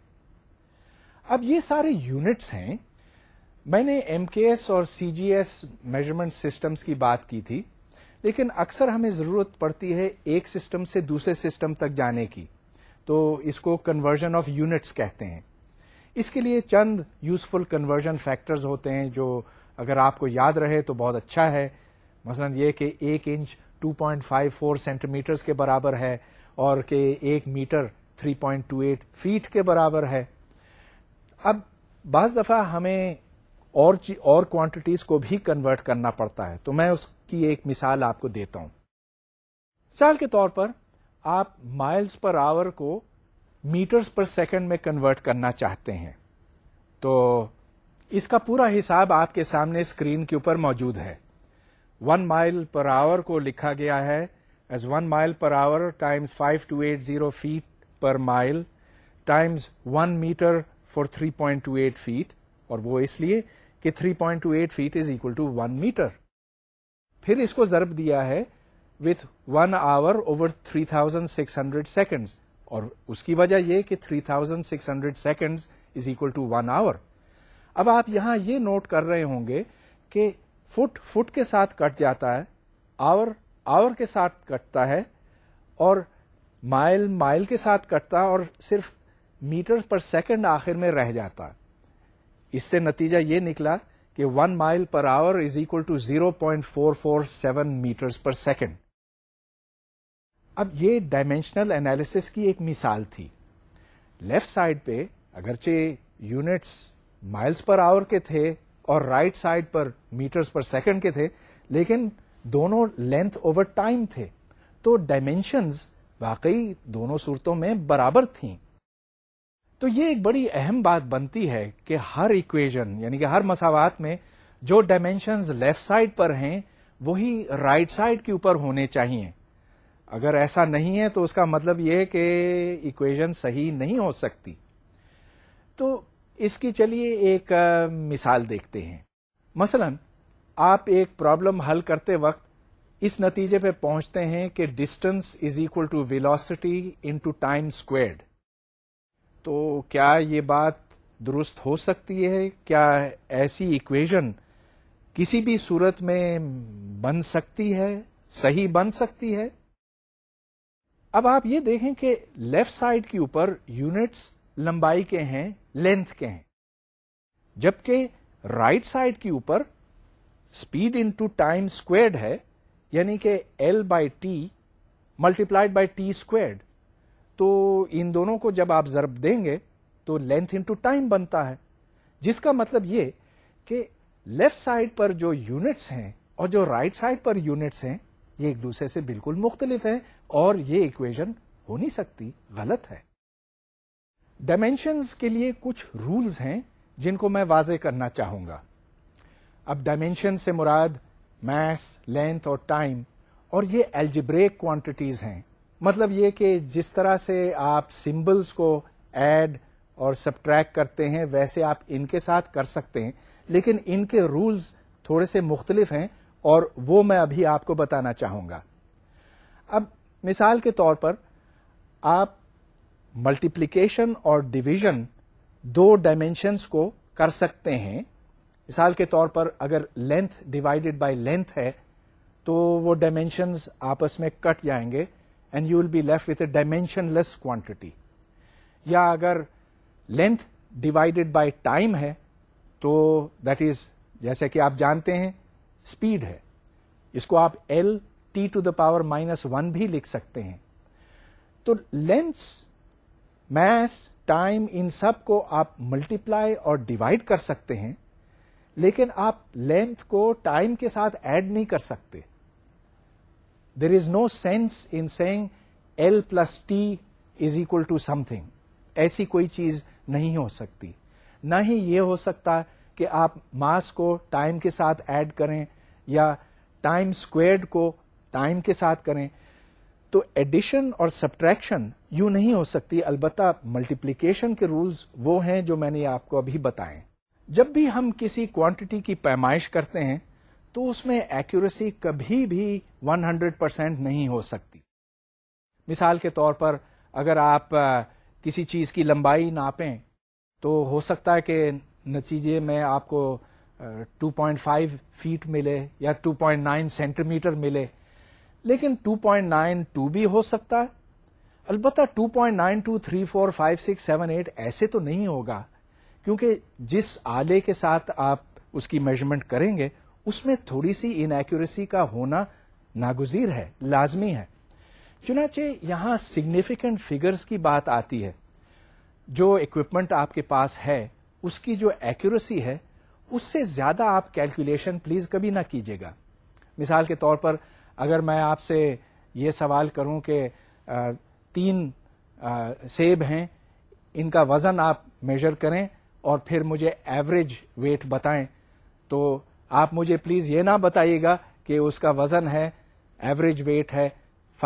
Speaker 1: اب یہ سارے یونٹس ہیں. میں نے MKS اور CGS میجرمنٹ سسٹمز کی بات کی تھی، لیکن اکثر ہمیں ضرورت پڑتی ہے ایک سسٹم سے دوسرے سسٹم تک جانے کی، تو اس کو کنورژن آف یونٹس کہتے ہیں. اس کے لیے چند یوزفل کنورژن فیکٹرز ہوتے ہیں جو اگر آپ کو یاد رہے تو بہت اچھا ہے. مثلا یہ کہ 1 انچ 2.54 سینٹی میٹرز کے برابر ہے، اور کہ 1 میٹر 3.28 فیٹ کے برابر ہے. اب بعض دفعہ ہمیں اور کوانٹیٹیز کو بھی کنورٹ کرنا پڑتا ہے، تو میں اس کی ایک مثال آپ کو دیتا ہوں. مثال کے طور پر آپ مائلز پر آور کو میٹرز پر سیکنڈ میں کنورٹ کرنا چاہتے ہیں، تو اس کا پورا حساب آپ کے سامنے اسکرین کے اوپر موجود ہے. 1 mile per hour کو لکھا گیا ہے as 1 mile per hour times 5280 feet per mile times 1 meter for 3.28 feet, اور وہ اس لیے کہ 3.28 feet is equal to 1 meter. پھر اس کو ضرب دیا ہے with 1 hour over 3600 seconds, اور اس کی وجہ یہ کہ 3600 seconds is equal to 1 hour. اب آپ یہاں یہ نوٹ کر رہے ہوں گے کہ فٹ کے ساتھ کٹ جاتا ہے, آور کے ساتھ کٹتا ہے, اور مائل کے ساتھ کٹتا ہے, اور صرف میٹر پر سیکنڈ آخر میں رہ جاتا. اس سے نتیجہ یہ نکلا کہ 1 mile per hour is equal to 0.447 meters per second. اب یہ ڈائمینشنل انالیسس کی ایک مثال تھی. لیفٹ سائڈ پہ اگرچہ یونٹس مائلز پر آور کے تھے اور رائٹ سائڈ پر میٹرز پر سیکنڈ کے تھے, لیکن دونوں لینتھ اوور ٹائم تھے, تو ڈائمینشنز واقعی دونوں صورتوں میں برابر تھیں. تو یہ ایک بڑی اہم بات بنتی ہے کہ ہر ایکویژن یعنی کہ ہر مساوات میں جو ڈائمینشنز لیفٹ سائڈ پر ہیں وہی رائٹ سائڈ کے اوپر ہونے چاہیے. اگر ایسا نہیں ہے تو اس کا مطلب یہ ہے کہ ایکویژن صحیح نہیں ہو سکتی. تو اس کی چلیے ایک مثال دیکھتے ہیں. مثلا آپ ایک پرابلم حل کرتے وقت اس نتیجے پہ پہنچتے ہیں کہ distance is equal to velocity into time squared. تو کیا یہ بات درست ہو سکتی ہے؟ کیا ایسی ایکویژن کسی بھی صورت میں بن سکتی ہے, صحیح بن سکتی ہے؟ اب آپ یہ دیکھیں کہ لیفٹ سائڈ کے اوپر یونٹس لمبائی کے ہیں, لینتھ کے ہیں, جبکہ رائٹ سائڈ کے اوپر اسپیڈ انٹو ٹائم اسکوائرڈ ہے, یعنی کہ L/T multiplied by T squared. تو ان دونوں کو جب آپ ضرب دیں گے تو لینتھ انٹو ٹائم بنتا ہے, جس کا مطلب یہ کہ لیفٹ سائڈ پر جو یونٹس ہیں اور جو رائٹ سائڈ پر یونٹس ہیں یہ ایک دوسرے سے بالکل مختلف ہیں, اور یہ ایکویژن ہو نہیں سکتی, غلط ہے. ڈائمینشنز کے لیے کچھ رولز ہیں جن کو میں واضح کرنا چاہوں گا. اب ڈائمینشن سے مراد میس, لینتھ اور ٹائم, اور یہ الجبریک کوانٹیٹیز ہیں. مطلب یہ کہ جس طرح سے آپ سمبلز کو ایڈ اور سبٹریکٹ کرتے ہیں ویسے آپ ان کے ساتھ کر سکتے ہیں, لیکن ان کے رولز تھوڑے سے مختلف ہیں, اور وہ میں ابھی آپ کو بتانا چاہوں گا. اب مثال کے طور پر آپ ملٹیپلیکیشن اور ڈویژن دو ڈائمینشنز کو کر سکتے ہیں. مثال کے طور پر اگر لینتھ ڈیوائڈیڈ بائی لینتھ ہے تو وہ ڈائمینشنز آپس میں کٹ جائیں گے and you will be left with a dimensionless quantity. یا اگر لینتھ ڈیوائڈیڈ بائی ٹائم ہے تو دیٹ از, جیسے کہ آپ جانتے ہیں, اسپیڈ ہے. اس کو آپ L(T⁻⁻1) بھی لکھ سکتے ہیں. تو لینتھس, میس, ٹائم, ان سب کو آپ ملٹیپلائی اور ڈیوائڈ کر سکتے ہیں, لیکن آپ لینتھ کو ٹائم کے ساتھ ایڈ نہیں کر سکتے. There is no sense in seeing L+T is equal to something. ایسی کوئی چیز نہیں ہو سکتی. نہ ہی یہ ہو سکتا کہ آپ ماس کو ٹائم کے ساتھ ایڈ کریں یا ٹائم اسکوائرڈ کو ٹائم کے ساتھ کریں. تو ایڈیشن اور سبٹریکشن یوں نہیں ہو سکتی. البتہ ملٹیپلیکیشن کے رولز وہ ہیں جو میں نے آپ کو ابھی بتائے. جب بھی ہم کسی کوانٹٹی کی پیمائش کرتے ہیں تو اس میں ایکوریسی کبھی بھی 100% نہیں ہو سکتی. مثال کے طور پر اگر آپ کسی چیز کی لمبائی ناپیں تو ہو سکتا ہے کہ نتیجے میں آپ کو 2.5 فیٹ ملے یا 2.9 سینٹی میٹر ملے, لیکن 2.92 بھی ہو سکتا ہے. البتہ 2.92, 3, 4, 5, 6, 7, 8 ایسے تو نہیں ہوگا, کیونکہ جس آلے کے ساتھ آپ اس کی میجرمنٹ کریں گے اس میں تھوڑی سی انیکوریسی کا ہونا ناگزیر ہے, لازمی ہے. چنانچہ یہاں سگنیفیکنٹ فگرز کی بات آتی ہے. جو اکوپمنٹ آپ کے پاس ہے اس کی جو ایکوریسی ہے اس سے زیادہ آپ کیلکولیشن پلیز کبھی نہ کیجیے گا. مثال کے طور پر اگر میں آپ سے یہ سوال کروں کہ 3 سیب ہیں, ان کا وزن آپ میجر کریں اور پھر مجھے ایوریج ویٹ بتائیں, تو آپ مجھے پلیز یہ نہ بتائیے گا کہ اس کا وزن ہے، ایوریج ویٹ ہے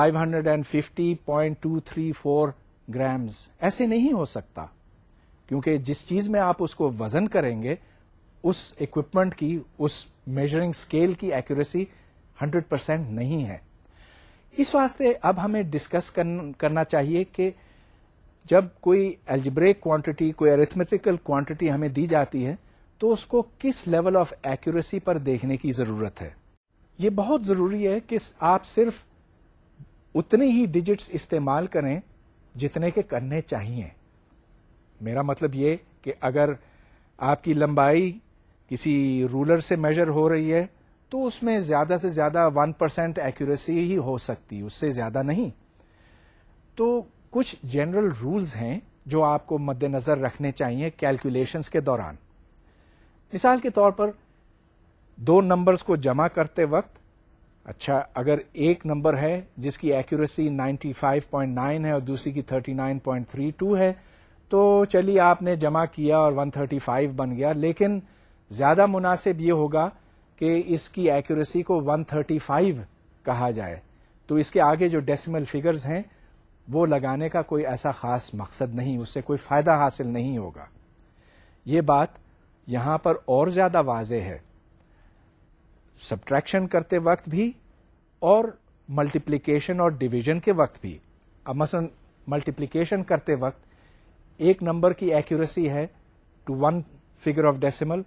Speaker 1: 550.234 گرامز. ایسے نہیں ہو سکتا، کیونکہ جس چیز میں آپ اس کو وزن کریں گے اس اکوپمنٹ کی، اس میجرنگ اسکیل کی ایکوریسی 100% نہیں ہے. اس واسطے اب ہمیں ڈسکس کرنا چاہیے کہ جب کوئی الجبریک کوانٹٹی، کوئی ارتھمیٹیکل کوانٹٹی ہمیں دی جاتی ہے تو اس کو کس لیول آف ایکوریسی پر دیکھنے کی ضرورت ہے. یہ بہت ضروری ہے کہ آپ صرف اتنے ہی ڈیجٹس استعمال کریں جتنے کے کرنے چاہیے. میرا مطلب یہ کہ اگر آپ کی لمبائی کسی رولر سے میجر ہو رہی ہے تو اس میں زیادہ سے زیادہ 1% ایکوریسی ہی ہو سکتی، اس سے زیادہ نہیں. تو کچھ جنرل رولز ہیں جو آپ کو مد نظر رکھنے چاہیے کیلکولیشنز کے دوران. مثال کے طور پر دو نمبرز کو جمع کرتے وقت، اچھا اگر ایک نمبر ہے جس کی ایکوریسی 95.9 ہے اور دوسری کی 39.32 ہے تو چلیے آپ نے جمع کیا اور 135 بن گیا، لیکن زیادہ مناسب یہ ہوگا کہ اس کی ایکوریسی کو 135 کہا جائے. تو اس کے آگے جو ڈیسیمل فگرز ہیں وہ لگانے کا کوئی ایسا خاص مقصد نہیں، اس سے کوئی فائدہ حاصل نہیں ہوگا. یہ بات یہاں پر اور زیادہ واضح ہے سبٹریکشن کرتے وقت بھی اور ملٹیپلیکیشن اور ڈویژن کے وقت بھی. اب مثلا ملٹیپلیکیشن کرتے وقت ایک نمبر کی ایکوریسی ہے to one figure of decimal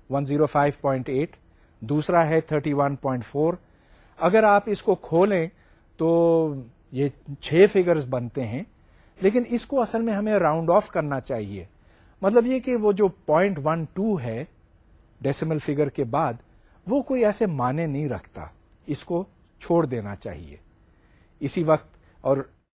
Speaker 1: 105.8، دوسرا ہے 31.4. اگر آپ اس کو کھولیں تو یہ 6 فگرز بنتے ہیں، لیکن اس کو اصل میں ہمیں راؤنڈ آف کرنا چاہیے. مطلب یہ کہ وہ جو 0.12 ہے ڈیسیمل فگر کے بعد وہ کوئی ایسے معنی نہیں رکھتا، اس کو چھوڑ دینا چاہیے. اسی وقت اور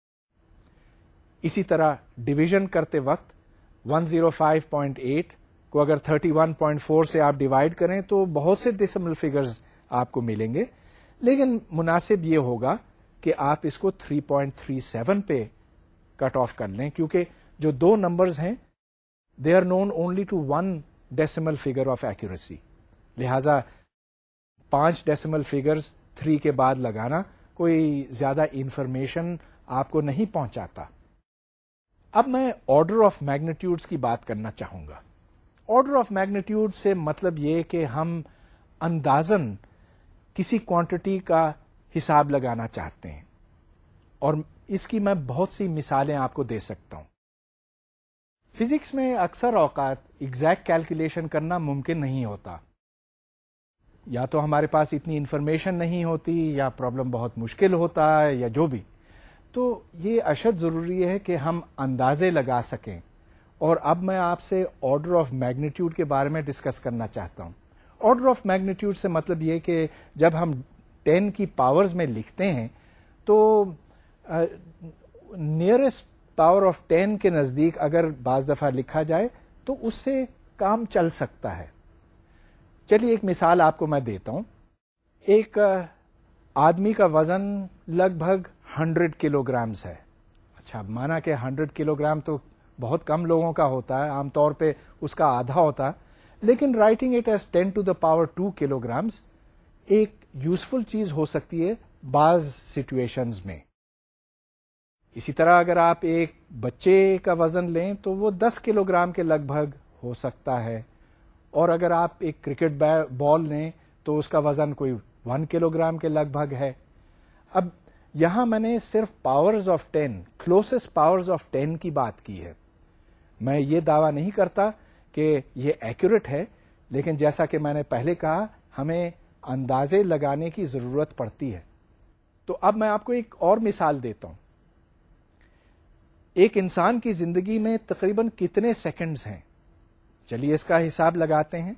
Speaker 1: اسی طرح ڈویژن کرتے وقت 105.8 کو اگر 31.4 سے آپ ڈیوائڈ کریں تو بہت سے ڈیسیمل فگرز آپ کو ملیں گے، لیکن مناسب یہ ہوگا کہ آپ اس کو 3.37 پہ کٹ آف کر لیں، کیونکہ جو دو نمبرز ہیں they are known only to 1 decimal figure of accuracy. لہذا 5 ڈیسیمل فگرز 3 کے بعد لگانا کوئی زیادہ انفارمیشن آپ کو نہیں پہنچاتا. اب میں آرڈر آف میگنیٹیوڈز کی بات کرنا چاہوں گا. آرڈر آف میگنیٹیوڈ سے مطلب یہ کہ ہم اندازن کسی کوانٹٹی کا حساب لگانا چاہتے ہیں، اور اس کی میں بہت سی مثالیں آپ کو دے سکتا ہوں. فزکس میں اکثر اوقات ایگزیکٹ کیلکولیشن کرنا ممکن نہیں ہوتا، یا تو ہمارے پاس اتنی انفارمیشن نہیں ہوتی، یا پرابلم بہت مشکل ہوتا ہے، یا جو بھی. تو یہ اشد ضروری ہے کہ ہم اندازے لگا سکیں. اور اب میں آپ سے آرڈر آف میگنیٹیوڈ کے بارے میں ڈسکس کرنا چاہتا ہوں. آرڈر آف میگنیٹیوڈ سے مطلب یہ کہ جب ہم 10 کی پاورز میں لکھتے ہیں تو نیئرسٹ پاور آف 10 کے نزدیک اگر بعض دفعہ لکھا جائے تو اس سے کام چل سکتا ہے. چلیے ایک مثال آپ کو میں دیتا ہوں. ایک آدمی کا وزن لگ بھگ 100 کلو گرامز ہے. اچھا مانا کہ 100 کلو گرام تو بہت کم لوگوں کا ہوتا ہے، عام طور پہ اس کا آدھا ہوتا ہے، لیکن writing it as 10 to the power 2 kilograms ایک یوزفل چیز ہو سکتی ہے بعض سچویشنز میں. اسی طرح اگر آپ ایک بچے کا وزن لیں تو وہ 10 کلو گرام کے لگ بھگ ہو سکتا ہے، اور اگر آپ ایک کرکٹ بال لیں تو اس کا وزن کوئی 1 کلو گرام کے لگ بھگ ہے. اب یہاں میں نے صرف powers of 10، closest powers of 10 کی بات کی ہے. میں یہ دعویٰ نہیں کرتا کہ یہ ایکوریٹ ہے، لیکن جیسا کہ میں نے پہلے کہا ہمیں اندازے لگانے کی ضرورت پڑتی ہے. تو اب میں آپ کو ایک اور مثال دیتا ہوں. ایک انسان کی زندگی میں تقریباً کتنے سیکنڈز ہیں؟ چلیے اس کا حساب لگاتے ہیں.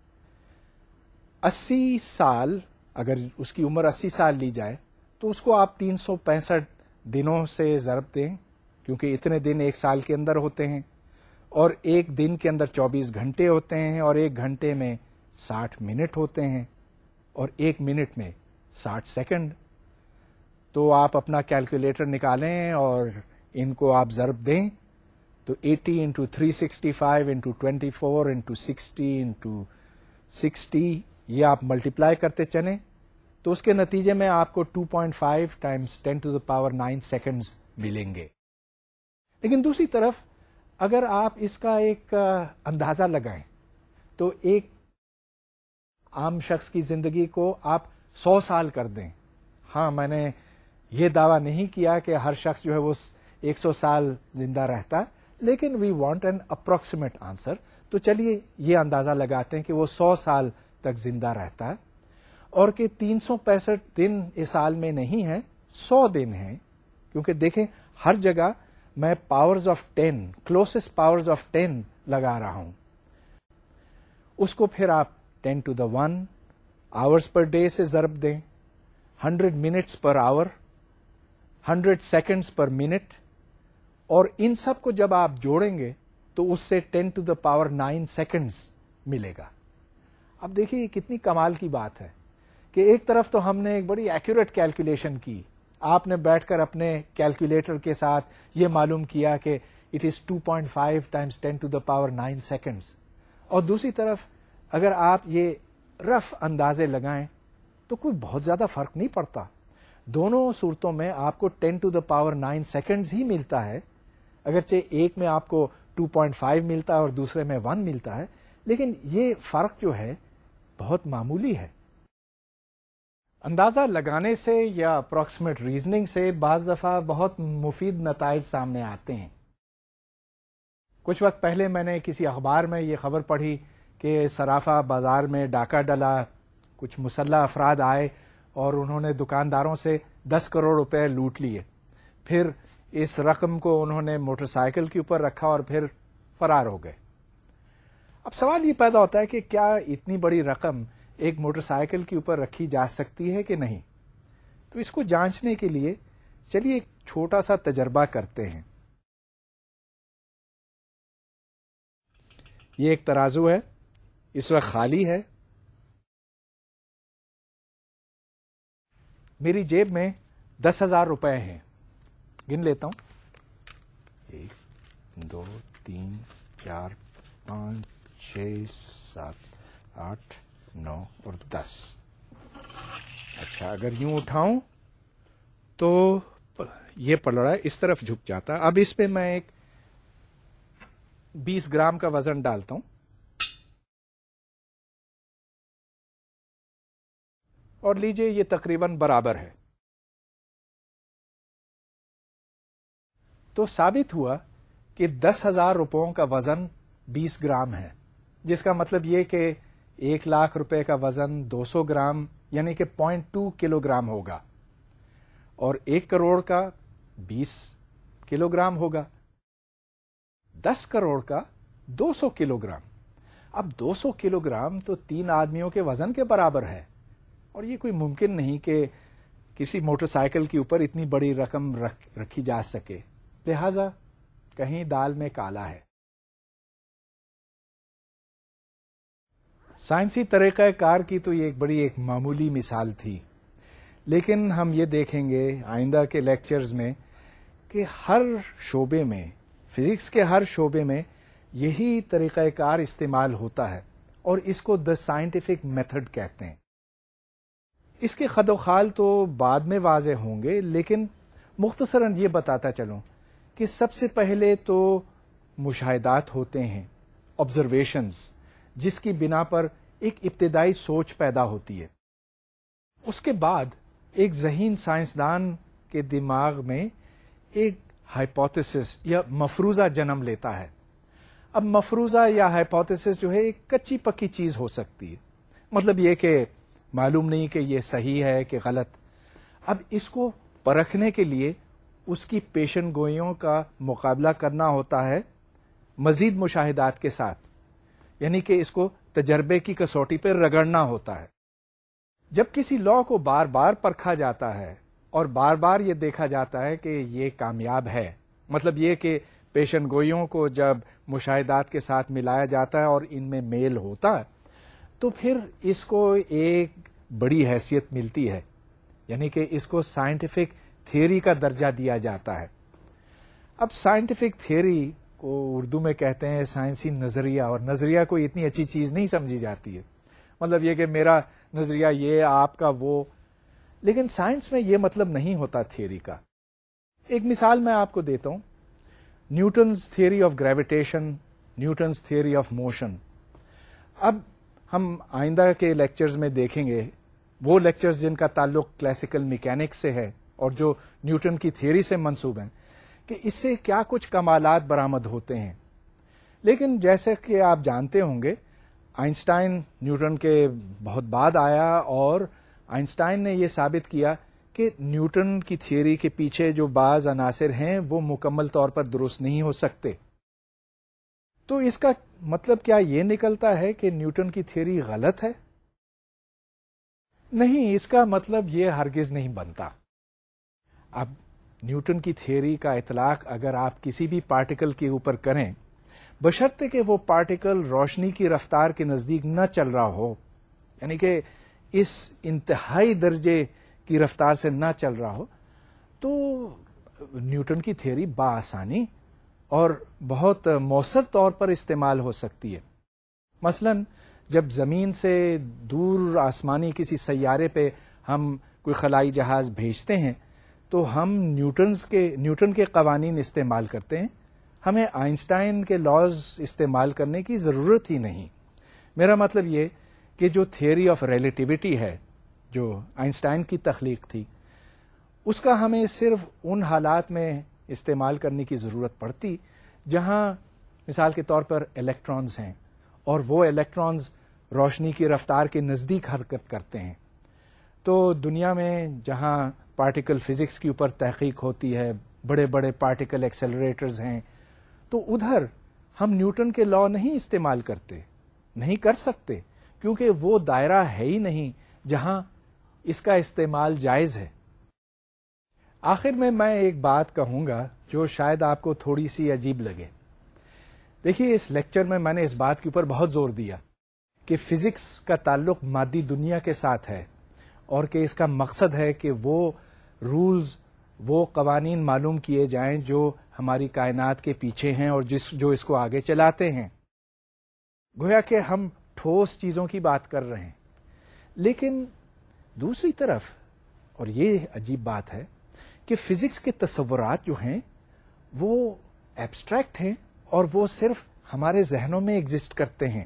Speaker 1: 80 سال، اگر اس کی عمر 80 سال لی جائے تو اس کو آپ 365 دنوں سے ضرب دیں، کیونکہ اتنے دن ایک سال کے اندر ہوتے ہیں، اور ایک دن کے اندر 24 گھنٹے ہوتے ہیں، اور ایک گھنٹے میں 60 منٹ ہوتے ہیں، اور ایک منٹ میں 60 سیکنڈ. تو آپ اپنا کیلکولیٹر نکالیں اور ان کو آپ ضرب دیں تو 80 انٹو 365 انٹو 24 انٹو 60 انٹو 60 یہ آپ ملٹیپلائی کرتے چلیں تو اس کے نتیجے میں آپ کو 2.5 ٹائمز 10⁻9 سیکنڈز ملیں گے. لیکن دوسری طرف اگر آپ اس کا ایک اندازہ لگائیں تو ایک عام شخص کی زندگی کو آپ 100 سال کر دیں. ہاں، میں نے یہ دعویٰ نہیں کیا کہ ہر شخص جو ہے وہ 100 سال زندہ رہتا، لیکن we want an approximate answer. تو چلیے یہ اندازہ لگاتے ہیں کہ وہ 100 سال تک زندہ رہتا ہے، اور کہ 365 دن اس سال میں نہیں ہیں، 100 دن ہیں. کیونکہ دیکھیں ہر جگہ میں powers of 10، closest powers of 10 لگا رہا ہوں. اس کو پھر آپ 10⁻1 آورز پر ڈے سے ضرب دیں، 100 minutes per hour, 100 seconds per minute, اور ان سب کو جب آپ جوڑیں گے تو اس سے 10⁻9 سیکنڈز ملے گا. اب دیکھیے یہ کتنی کمال کی بات ہے کہ ایک طرف تو ہم نے ایک بڑی ایکوریٹ کیلکولیشن کی، آپ نے بیٹھ کر اپنے کیلکولیٹر کے ساتھ یہ معلوم کیا کہ اٹ از 2.5 ٹائمز 10⁻9 سیکنڈز، اور دوسری طرف اگر آپ یہ رف اندازے لگائیں تو کوئی بہت زیادہ فرق نہیں پڑتا. دونوں صورتوں میں آپ کو 10⁻9 سیکنڈز ہی ملتا ہے، اگرچہ ایک میں آپ کو 2.5 ملتا ہے اور دوسرے میں 1 ملتا ہے، لیکن یہ فرق جو ہے بہت معمولی ہے. اندازہ لگانے سے یا اپروکسیمیٹ ریزننگ سے بعض دفعہ بہت مفید نتائج سامنے آتے ہیں. کچھ وقت پہلے میں نے کسی اخبار میں یہ خبر پڑھی کہ صرافہ بازار میں ڈاکہ ڈلا، کچھ مسلح افراد آئے اور انہوں نے دکانداروں سے 10 کروڑ روپے لوٹ لیے. پھر اس رقم کو انہوں نے موٹر سائیکل کے اوپر رکھا اور پھر فرار ہو گئے. اب سوال یہ پیدا ہوتا ہے کہ کیا اتنی بڑی رقم ایک موٹر سائیکل کے اوپر رکھی جا سکتی ہے کہ نہیں؟ تو اس کو جانچنے کے لیے چلیے ایک چھوٹا سا تجربہ کرتے ہیں. یہ ایک ترازو ہے، اس وقت خالی ہے. میری جیب میں 10,000 روپے ہیں. گن لیتا ہوں، 1 2 3 4 5 6 7 8 9 اور 10. اچھا، اگر یوں اٹھاؤں تو یہ پلڑا اس طرف جھک جاتا. اب اس پہ میں ایک 20 گرام کا وزن ڈالتا ہوں اور لیجئے یہ تقریباً برابر ہے. تو ثابت ہوا کہ 10,000 روپوں کا وزن 20 گرام ہے، جس کا مطلب یہ کہ 1,00,000 روپے کا وزن 200 گرام یعنی کہ 0.2 کلو گرام ہوگا، اور 1 کروڑ کا 20 کلو گرام ہوگا. 10 کروڑ کا 200 کلو گرام. اب 200 کلو گرام تو 3 آدمیوں کے وزن کے برابر ہے، اور یہ کوئی ممکن نہیں کہ کسی موٹر سائیکل کے اوپر اتنی بڑی رقم رکھی جا سکے. لہذا کہیں دال میں کالا ہے. سائنسی طریقہ کار کی تو یہ ایک معمولی مثال تھی، لیکن ہم یہ دیکھیں گے آئندہ کے لیکچرز میں کہ ہر شعبے میں، فزکس کے ہر شعبے میں یہی طریقہ کار استعمال ہوتا ہے، اور اس کو دا سائنٹیفک میتھڈ کہتے ہیں. اس کے خد و خال تو بعد میں واضح ہوں گے، لیکن مختصراً یہ بتاتا چلوں کہ سب سے پہلے تو مشاہدات ہوتے ہیں، آبزرویشنز، جس کی بنا پر ایک ابتدائی سوچ پیدا ہوتی ہے. اس کے بعد ایک ذہین سائنسدان کے دماغ میں ایک ہائپوتھیسس یا مفروضہ جنم لیتا ہے. اب مفروضہ یا ہائپوتھیسس جو ہے ایک کچی پکی چیز ہو سکتی ہے، مطلب یہ کہ معلوم نہیں کہ یہ صحیح ہے کہ غلط. اب اس کو پرکھنے کے لیے اس کی پیشن گوئیوں کا مقابلہ کرنا ہوتا ہے مزید مشاہدات کے ساتھ، یعنی کہ اس کو تجربے کی کسوٹی پہ رگڑنا ہوتا ہے. جب کسی لا کو بار بار پرکھا جاتا ہے اور بار بار یہ دیکھا جاتا ہے کہ یہ کامیاب ہے، مطلب یہ کہ پیشن گوئیوں کو جب مشاہدات کے ساتھ ملایا جاتا ہے اور ان میں میل ہوتا ہے، تو پھر اس کو ایک بڑی حیثیت ملتی ہے، یعنی کہ اس کو سائنٹیفک تھیوری کا درجہ دیا جاتا ہے. اب سائنٹیفک تھیوری کو اردو میں کہتے ہیں سائنسی نظریہ، اور نظریہ کوئی اتنی اچھی چیز نہیں سمجھی جاتی ہے. مطلب یہ کہ میرا نظریہ یہ، آپ کا وہ. لیکن سائنس میں یہ مطلب نہیں ہوتا تھیوری کا. ایک مثال میں آپ کو دیتا ہوں. Newton's theory of gravitation, Newton's theory of motion. اب ہم آئندہ کے لیکچرز میں دیکھیں گے وہ لیکچرز جن کا تعلق کلاسیکل میکینکس سے ہے اور جو نیوٹن کی تھیوری سے منسوب ہیں کہ اس سے کیا کچھ کمالات برآمد ہوتے ہیں. لیکن جیسے کہ آپ جانتے ہوں گے آئنسٹائن نیوٹن کے بہت بعد آیا اور آئنسٹائن نے یہ ثابت کیا کہ نیوٹن کی تھیوری کے پیچھے جو بعض عناصر ہیں وہ مکمل طور پر درست نہیں ہو سکتے. تو اس کا مطلب کیا یہ نکلتا ہے کہ نیوٹن کی تھیوری غلط ہے؟ نہیں، اس کا مطلب یہ ہرگز نہیں بنتا. اب نیوٹن کی تھیوری کا اطلاق اگر آپ کسی بھی پارٹیکل کے اوپر کریں بشرطے کہ وہ پارٹیکل روشنی کی رفتار کے نزدیک نہ چل رہا ہو، یعنی کہ اس انتہائی درجے کی رفتار سے نہ چل رہا ہو، تو نیوٹن کی تھیوری بآسانی اور بہت مؤثر طور پر استعمال ہو سکتی ہے. مثلا جب زمین سے دور آسمانی کسی سیارے پہ ہم کوئی خلائی جہاز بھیجتے ہیں تو ہم نیوٹن کے قوانین استعمال کرتے ہیں. ہمیں آئنسٹائن کے لاز استعمال کرنے کی ضرورت ہی نہیں. میرا مطلب یہ کہ جو تھیوری آف ریلیٹیوٹی ہے جو آئنسٹائن کی تخلیق تھی اس کا ہمیں صرف ان حالات میں استعمال کرنے کی ضرورت پڑتی جہاں مثال کے طور پر الیکٹرانز ہیں اور وہ الیکٹرانز روشنی کی رفتار کے نزدیک حرکت کرتے ہیں. تو دنیا میں جہاں پارٹیکل فزکس کے اوپر تحقیق ہوتی ہے، بڑے بڑے پارٹیکل ایکسلریٹرز ہیں، تو ادھر ہم نیوٹن کے لا نہیں استعمال کرتے، نہیں کر سکتے، کیونکہ وہ دائرہ ہے ہی نہیں جہاں اس کا استعمال جائز ہے. آخر میں ایک بات کہوں گا جو شاید آپ کو تھوڑی سی عجیب لگے. دیکھیے اس لیکچر میں نے اس بات کے اوپر بہت زور دیا کہ فزکس کا تعلق مادی دنیا کے ساتھ ہے اور کہ اس کا مقصد ہے کہ وہ رولز، وہ قوانین معلوم کیے جائیں جو ہماری کائنات کے پیچھے ہیں اور جو اس کو آگے چلاتے ہیں. گویا کہ ہم ٹھوس چیزوں کی بات کر رہے ہیں. لیکن دوسری طرف، اور یہ عجیب بات ہے کہ فزکس کے تصورات جو ہیں وہ ایبسٹریکٹ ہیں اور وہ صرف ہمارے ذہنوں میں ایگزسٹ کرتے ہیں.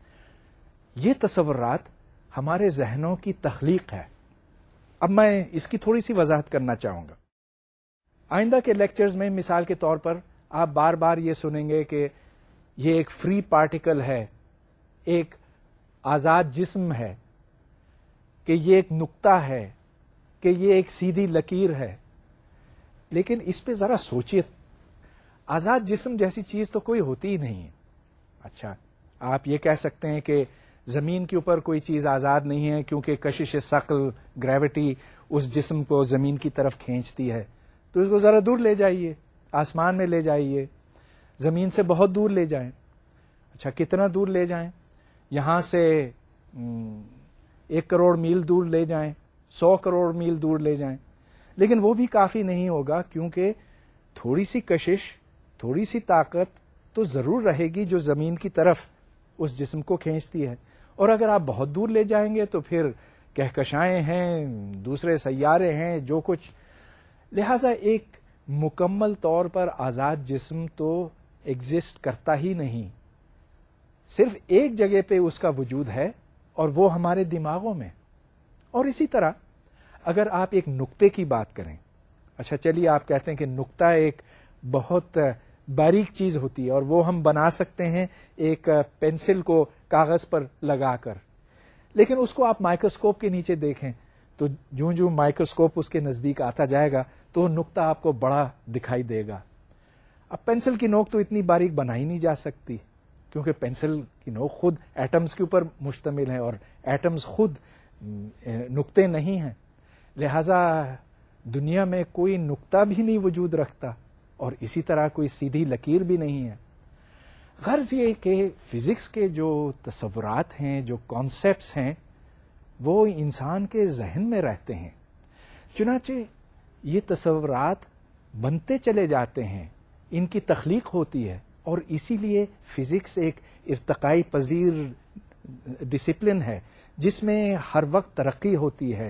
Speaker 1: یہ تصورات ہمارے ذہنوں کی تخلیق ہے. اب میں اس کی تھوڑی سی وضاحت کرنا چاہوں گا. آئندہ کے لیکچرز میں مثال کے طور پر آپ بار بار یہ سنیں گے کہ یہ ایک فری پارٹیکل ہے، ایک آزاد جسم ہے، کہ یہ ایک نقطہ ہے، کہ یہ ایک سیدھی لکیر ہے. لیکن اس پہ ذرا سوچیے، آزاد جسم جیسی چیز تو کوئی ہوتی ہی نہیں ہے. اچھا، آپ یہ کہہ سکتے ہیں کہ زمین کے اوپر کوئی چیز آزاد نہیں ہے کیونکہ کشش ثقل، گریوٹی اس جسم کو زمین کی طرف کھینچتی ہے. تو اس کو ذرا دور لے جائیے، آسمان میں لے جائیے، زمین سے بہت دور لے جائیں. اچھا، کتنا دور لے جائیں؟ یہاں سے 1 کروڑ میل دور لے جائیں، 100 کروڑ میل دور لے جائیں، لیکن وہ بھی کافی نہیں ہوگا کیونکہ تھوڑی سی کشش، تھوڑی سی طاقت تو ضرور رہے گی جو زمین کی طرف اس جسم کو کھینچتی ہے. اور اگر آپ بہت دور لے جائیں گے تو پھر کہکشائیں ہیں، دوسرے سیارے ہیں، جو کچھ. لہذا ایک مکمل طور پر آزاد جسم تو ایگزسٹ کرتا ہی نہیں. صرف ایک جگہ پہ اس کا وجود ہے اور وہ ہمارے دماغوں میں. اور اسی طرح اگر آپ ایک نقطے کی بات کریں، اچھا چلیے آپ کہتے ہیں کہ نقطہ ایک بہت باریک چیز ہوتی ہے اور وہ ہم بنا سکتے ہیں ایک پینسل کو کاغذ پر لگا کر، لیکن اس کو آپ مائکروسکوپ کے نیچے دیکھیں تو جو مائکروسکوپ اس کے نزدیک آتا جائے گا تو وہ نقطہ آپ کو بڑا دکھائی دے گا. اب پینسل کی نوک تو اتنی باریک بنائی نہیں جا سکتی کیونکہ پینسل کی نوک خود ایٹمز کے اوپر مشتمل ہے اور ایٹمز خود نقطے نہیں ہیں. لہذا دنیا میں کوئی نقطہ بھی نہیں وجود رکھتا اور اسی طرح کوئی سیدھی لکیر بھی نہیں ہے. غرض یہ کہ فزکس کے جو تصورات ہیں، جو کانسیپٹس ہیں، وہ انسان کے ذہن میں رہتے ہیں. چنانچہ یہ تصورات بنتے چلے جاتے ہیں، ان کی تخلیق ہوتی ہے اور اسی لیے فزکس ایک ارتقائی پذیر ڈسپلن ہے جس میں ہر وقت ترقی ہوتی ہے،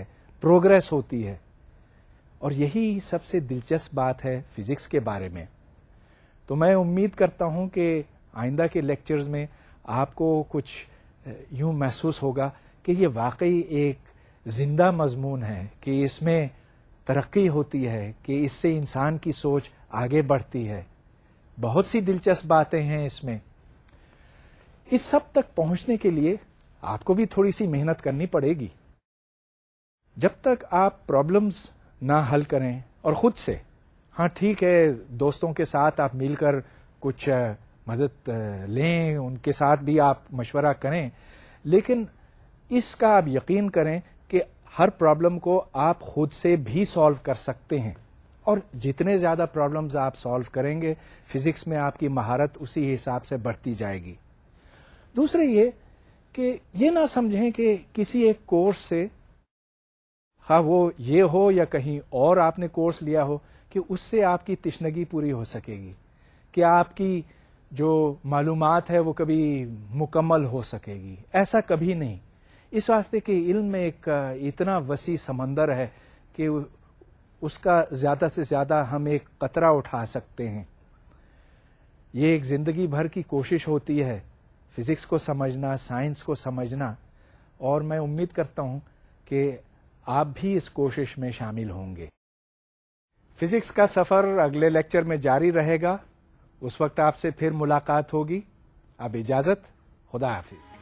Speaker 1: پروگرس ہوتی ہے. اور یہی سب سے دلچسپ بات ہے فزکس کے بارے میں. تو میں امید کرتا ہوں کہ آئندہ کے لیکچرز میں آپ کو کچھ یوں محسوس ہوگا کہ یہ واقعی ایک زندہ مضمون ہے، کہ اس میں ترقی ہوتی ہے، کہ اس سے انسان کی سوچ آگے بڑھتی ہے. بہت سی دلچسپ باتیں ہیں اس میں. اس سب تک پہنچنے کے لیے آپ کو بھی تھوڑی سی محنت کرنی پڑے گی. جب تک آپ پرابلمز نہ حل کریں اور خود سے، ہاں ٹھیک ہے دوستوں کے ساتھ آپ مل کر کچھ مدد لیں، ان کے ساتھ بھی آپ مشورہ کریں، لیکن اس کا آپ یقین کریں کہ ہر پرابلم کو آپ خود سے بھی سالو کر سکتے ہیں. اور جتنے زیادہ پرابلمز آپ سالو کریں گے، فزکس میں آپ کی مہارت اسی حساب سے بڑھتی جائے گی. دوسرے یہ کہ یہ نہ سمجھیں کہ کسی ایک کورس سے، خواہ وہ یہ ہو یا کہیں اور آپ نے کورس لیا ہو، کہ اس سے آپ کی تشنگی پوری ہو سکے گی، کہ آپ کی جو معلومات ہے وہ کبھی مکمل ہو سکے گی. ایسا کبھی نہیں. اس واسطے کہ علم میں ایک اتنا وسیع سمندر ہے کہ اس کا زیادہ سے زیادہ ہم ایک قطرہ اٹھا سکتے ہیں. یہ ایک زندگی بھر کی کوشش ہوتی ہے فزکس کو سمجھنا، سائنس کو سمجھنا، اور میں امید کرتا ہوں کہ آپ بھی اس کوشش میں شامل ہوں گے. فزکس کا سفر اگلے لیکچر میں جاری رہے گا. اس وقت آپ سے پھر ملاقات ہوگی. اب اجازت. خدا حافظ.